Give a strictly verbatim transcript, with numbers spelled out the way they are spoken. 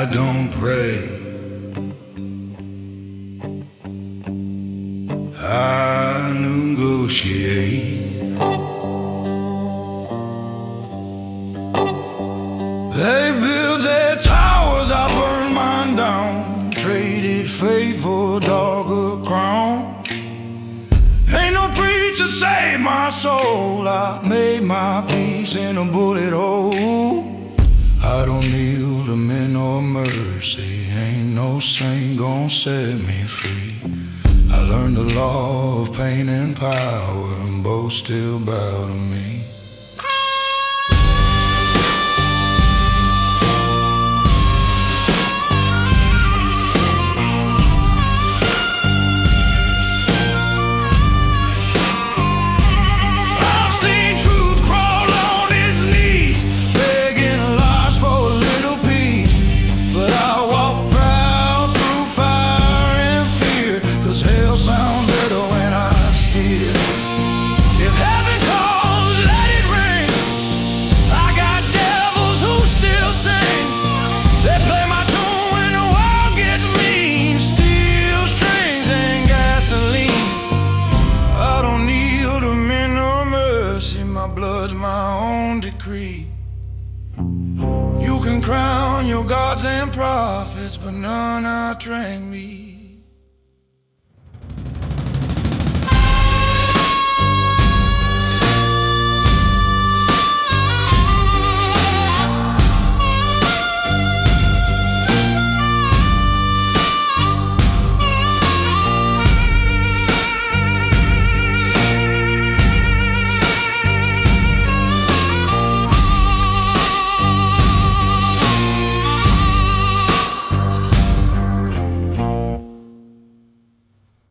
I don't pray, I negotiate. They build their towers, I burn mine down. Traded faith for a darker crown. Ain't no preacher saved my soul. I made my peace in a bullet hole. I don't kneel to men or mercy. Ain't no saint gon' set me free. I learned the law of pain and power, and both still bow to me. My blood's my own decree. You can crown your gods and prophets, but none out-rank me.